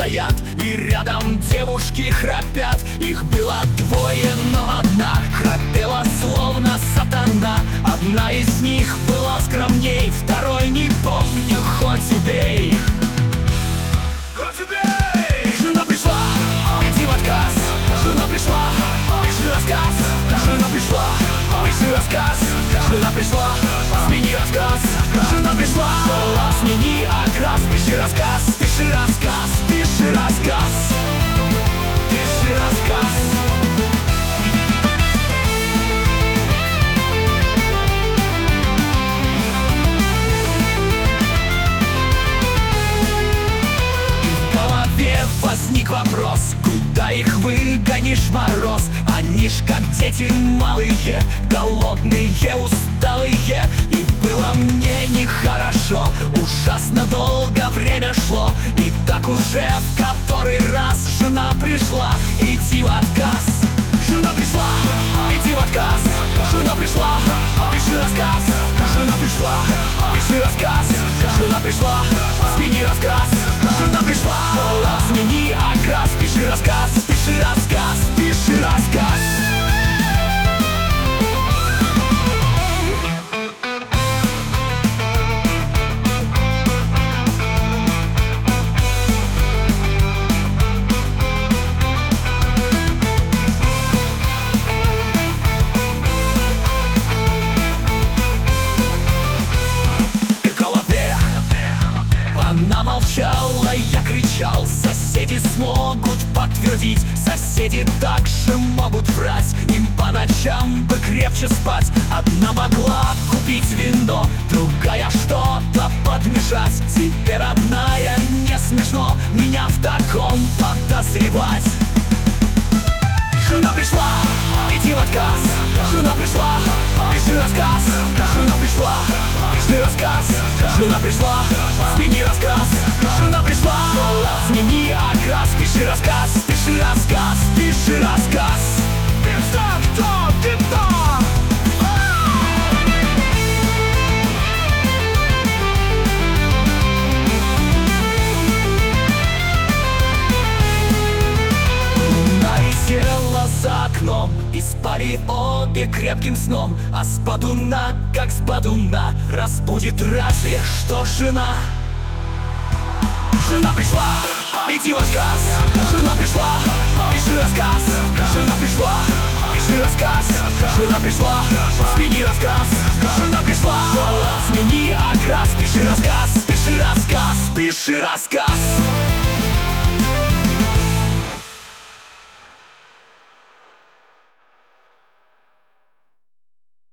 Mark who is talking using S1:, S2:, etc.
S1: стоят, и рядом девушки храпят. Их было двое, но одна храпела словно сатана. Одна из них была скромней, второй не помню, хоть убей. Хоть убей! Жена пришла, иди в отказ. Жена пришла, пиши рассказ. Жена пришла, пиши рассказ. Жена пришла, смени рассказ. Жена пришла, смени окрас. Пиши рассказ, пиши рассказ, пиши рассказ. Пиши рассказ. Возник вопрос, куда их выгонишь, мороз? Они ж как дети малые, голодные, усталые. И было мне нехорошо, ужасно долго время шло. И так уже в который раз жена пришла, иди в отказ. Жена пришла, иди в отказ. Жена пришла, пиши рассказ. Жена пришла, пиши рассказ. Жена пришла, смени рассказ. Жена пришла, смени окрас. Пиши рассказ, пиши рассказ, пиши рассказ. Она молчала, я кричал. Соседи смогут подтвердить. Соседи также могут врать. Им по ночам бы крепче спать. Одна могла купить вино, другая что-то подмешать. Тебе, родная, не смешно меня в таком подозревать. Жена пришла, иди в отказ. Жена пришла, пиши рассказ. Жена пришла, пиши рассказ. Жена пришла, смени рассказ. Жена пришла, смени окрас. Пиши рассказ, пиши рассказ, пиши рассказ. За окном и спали обе крепким сном. А с бодуна, как с бодуна, разбудит разве что жена. Жена пришла, иди в отказ. Жена пришла, пиши рассказ. Жена пришла, пиши рассказ. Жена пришла, смени рассказ. Жена пришла, смени окрас. Пиши рассказ, пиши рассказ, пиши рассказ.